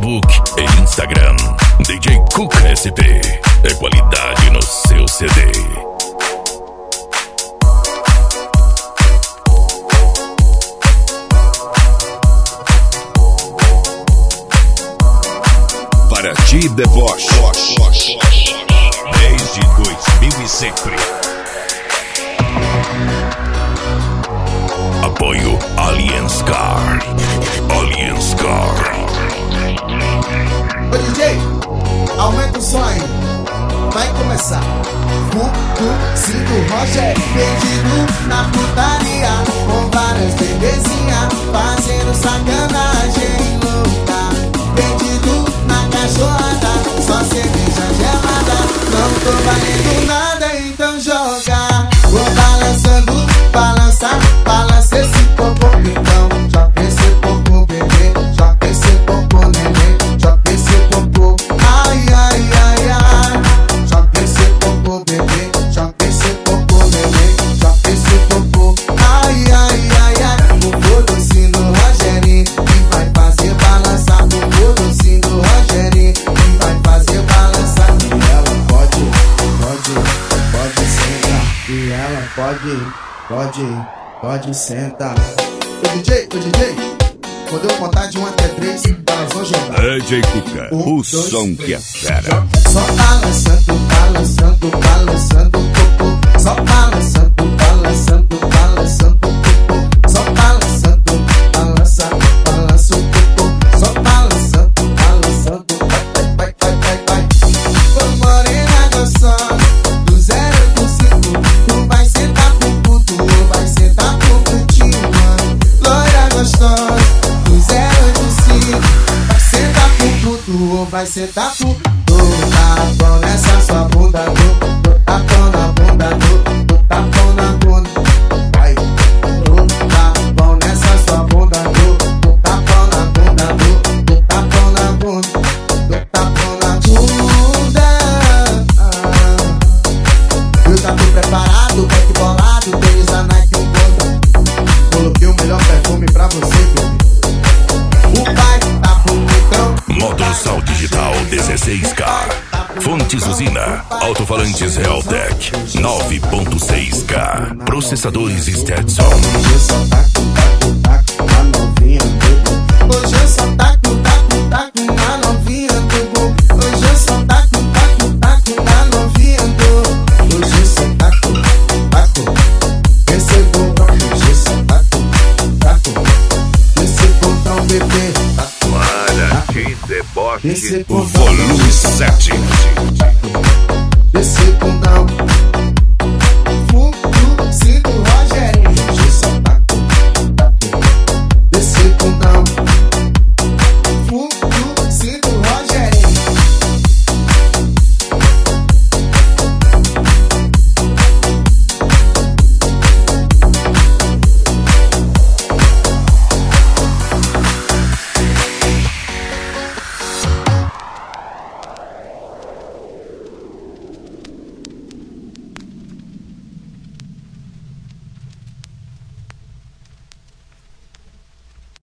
Facebook e Instagram. DJ Cuca SP. É qualidade no seu CD. Para ti, The Boss, desde 2000 e sempre. Apoio Aliens Car. Aliens Car. Ô DJ, aumenta o som aí. Vai começar. Futuzinho Roger, perdido na putaria, com várias bebezinhas, fazendo sacanagem louca. Perdido na cachorrada, só cerveja gelada. Não tô valendo nada, então joga. Vou balançando, balançar, balança esse popô. Então joga esse popô, bebê. Joga esse popô, neném. Joga esse popô, ai, ai, ai, ai. Joga esse popô, bebê. Joga esse popô, neném. Joga esse popô, ai, ai, ai, ai. O docinho do Rogerinho que vai fazer balançar. O docinho do Rogerinho que vai fazer balançar. E ela pode sentar. E ela pode sentar. Ô DJ, quando eu contar de 1 até 3, elas vão jogar. DJ Cuca, o som que é fera. Só balançando, balançando, balançando o popô. Só balançando, balançando, balançando o popô. Só balançando, balança, balança o popô. Só balançando, balançando, vai, vai, vai, vai. Ô morena gostosa, do 0 ao 5, tu vai sentar pro puto ou vai sentar pro putinho, mano. Loira gostosa, do 0 ao 5, vai sentar pro puto ou vai sentar pro tapão nessa sua bunda, do tapão na bunda, do tapão na bunda. Vai, do tapão nessa sua bunda, do tapão na bunda, do tapão na bunda, do tapão na bunda. Eu já tô preparado, back bolado, tênis da Nike um bunda. Coloquei o melhor perfume pra você, bebê. O pai tá bonitão. Modo Sal Digital 16K. Fontes Usina. Alto-falantes Realtek 9.6K. Processadores Stetson. Hoje eu só taco na novinha do gol. Hoje eu só taco na novinha do gol. Hoje eu só taco na novinha do gol. Hoje eu só taco, esse botão. Hoje eu só taco, esse botão, bebê. Para ti, The Boss, Esse o botão, volume 7.